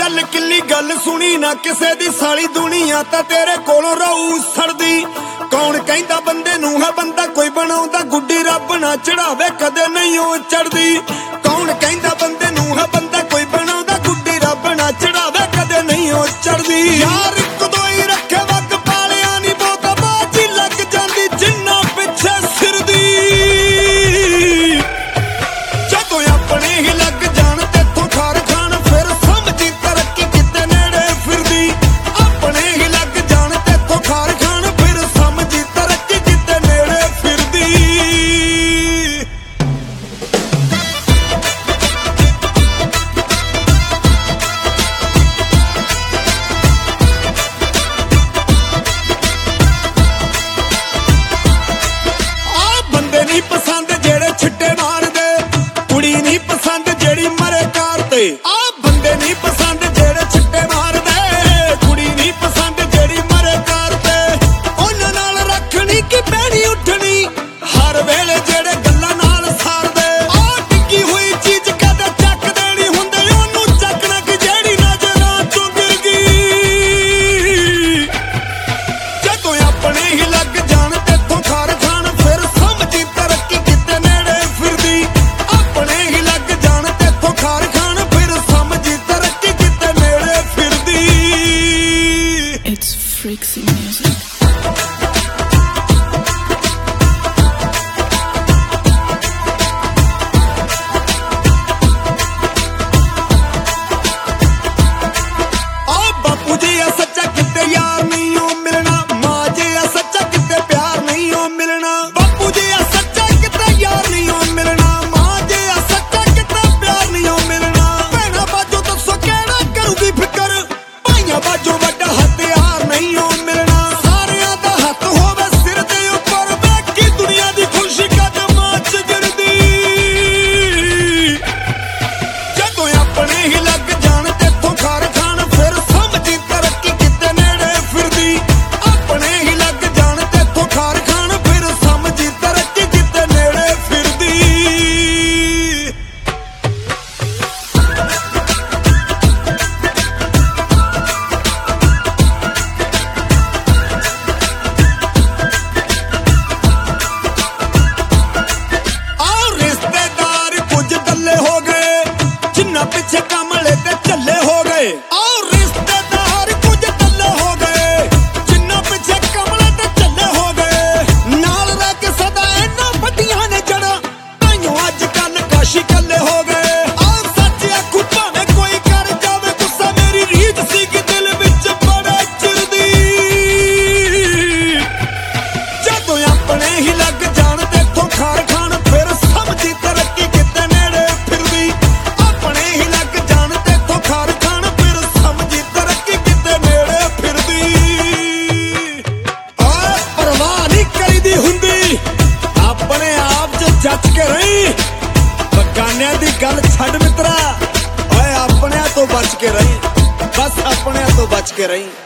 गल किल्ली गल सुनी ना किसे दी साली दुनिया तां तेरे कोलों रहू सड़दी। कौन कहंदा बंदे नूं है बंदा कोई बनाउंदा गुड्डी रब ना चढ़ावे कदे नहीं ओ चढ़दी। कौन कहंदा बंदे नूं है बंदा कोई बनाउंदा गुड्डी रब ना चढ़ावे कदे नहीं ओ चढ़दी। यार इक दो ही रखे वग पालिया नी बहुता बाजी लग जांदी जिन्ना पिछे सिर दी। जदों अपने ही लग जाण तेथों खार खाण फिर समझी तरक्की किते नेड़े फिरदी। अपने ही लग जाण तेथों खार खाण फिर समझी तरक्की किते नेड़े फिरदी। बंदे नहीं पसंद जेड़े छिट्टे मारदे, कुड़ी नहीं पसंद जेड़ी मरे कार ते। बंदे नहीं पसंद जेड़े छिट्टे मारदे, कुड़ी नहीं पसंद जेड़ी मरे कार ते। उन्हां नाल रखनी की पैनी उठनी हर वेले जेड़े गल्लां नाल सारदे। डिग्गी हुई चीज कदे चक देनी हुंदे ओनू चकना की जेड़ी नजरां चों गिर गई। जदों अपने ही लग जाण तेथों खार खाण फिर समझी तरक्की किते नेड़े फिरदी। अपने ही लग जाण तेथों खार खाण फिर समझी तरक्की किते नेड़े फिरदी। It's freaky music. बापू जी आ सच्चा किते यार नहीं ओ मिलना, मां जी आ सच्चा किते प्यार नहीं ओ मिलना। बापू जी आ सच्चा किते यार नहीं ओ मिलना, मां जी आ सच्चा किते प्यार नहीं ओ मिलना। भैणा बाजो दसो केड़ा करूगी फिकर, भाइयां बाजो वड्डा हथियार नहीं ओ मिलना। सारियां दा हत्थ होवे सिर दे उपर, बाकी दुनिया दी खुशी कदमां च गिरदी। जदों अपने ही लग जाण तेथों खार खाण फिर समझी तरक्की किते नेड़े फिरदी। अपने ही लग जाण तेथों खार खाण फिर समझी तरक्की किते नेड़े फिरदी। रिश्तेदार कुछ डल्ले हो गए जिन्ना पिछे कमले ते चले हो गए। रिश्तेदार कुछ डल्ले हो गए जिन्ना पिछे कमले ते चले हो गए। नाल रह के सदा इन्ना वड्डियां ने जड़ा ताइयों अज कल काशी कल्ले हो गए। सच आखू भावें कोई कर जावे गुस्सा, मेरी रीत सी कि दिल विच बड़ा चिरदी। जदों अपने ही लग जाण तेथों खार खाण फिर समझी तरक्की किते नेड़े फिरदी। अपने ही लग जाण तेथों खार खाण फिर समझी तरक्की किते नेड़े फिरदी। परवाह नहीं करीदी हुंदी, अपने आप च जच के रही। बगानियां दी गल छड्ड मित्रा, ओए अपने तो बच के रही, बस अपने तो बच के रही।